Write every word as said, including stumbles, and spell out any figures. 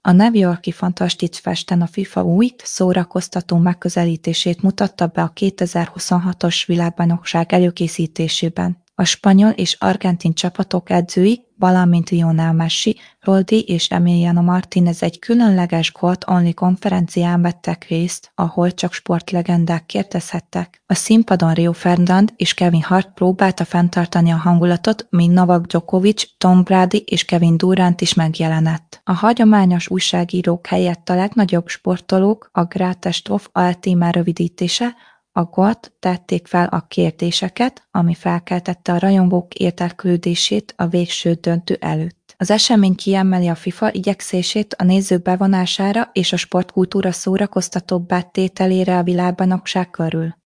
A New York-i Fantastic Festen a FIFA új, szórakoztató megközelítését mutatta be a kétezer-huszonhatos világbajnokság előkészítésében. A spanyol és argentin csapatok edzői, valamint Lionel Messi, Rodri és Emiliano Martínez egy különleges Gold-Only konferencián vettek részt, ahol csak sportlegendák kérdezhettek. A színpadon Rio Ferdinand és Kevin Hart próbálta fenntartani a hangulatot, míg Novak Djokovic, Tom Brady és Kevin Durant is megjelenett. A hagyományos újságírók helyett a legnagyobb sportolók, a Greatest of All Time rövidítése, a gott tették fel a kérdéseket, ami felkeltette a rajongók érdeklődését a végső döntő előtt. Az esemény kiemeli a FIFA igyekszését a nézők bevonására és a sportkultúra szórakoztatóbbá tételére a világbajnokság körül.